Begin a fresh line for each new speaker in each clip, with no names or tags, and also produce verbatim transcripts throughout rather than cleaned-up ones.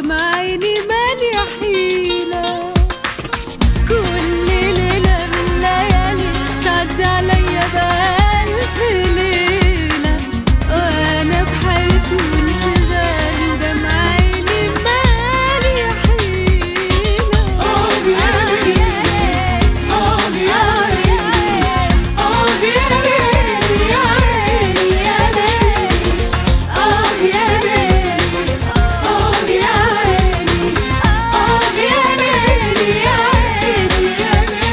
ودمع عيني مالي حيلة. كل ليلة من ليالي تعدي عليا بألف ليلة، وأنا بحيرتي وانشغالي ودمع عيني مالي حيلة. آه يا ليل، آه يا ليل، آه يا ليل يا عيني يا ليل، آه يا ليل، آه يا عيني، آه يا ليل يا عيني يا ليل.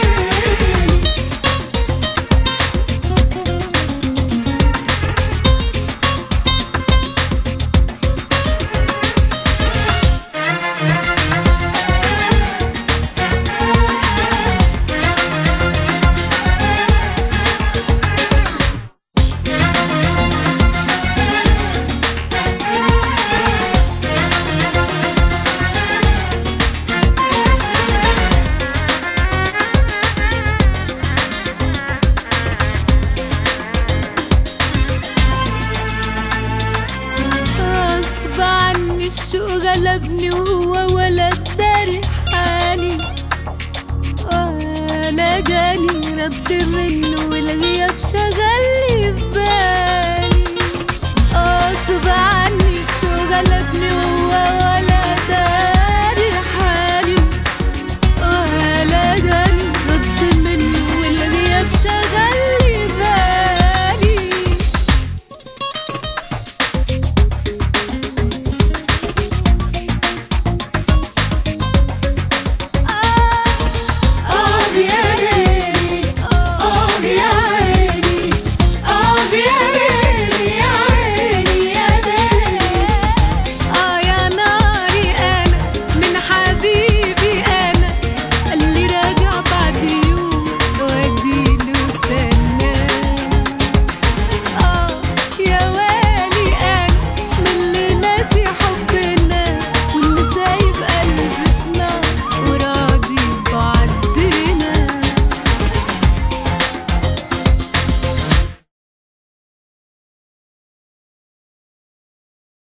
غصب عني الشوق غلبني وهو ولا داري حالي، ولا جاني رد منه والغياب شغال.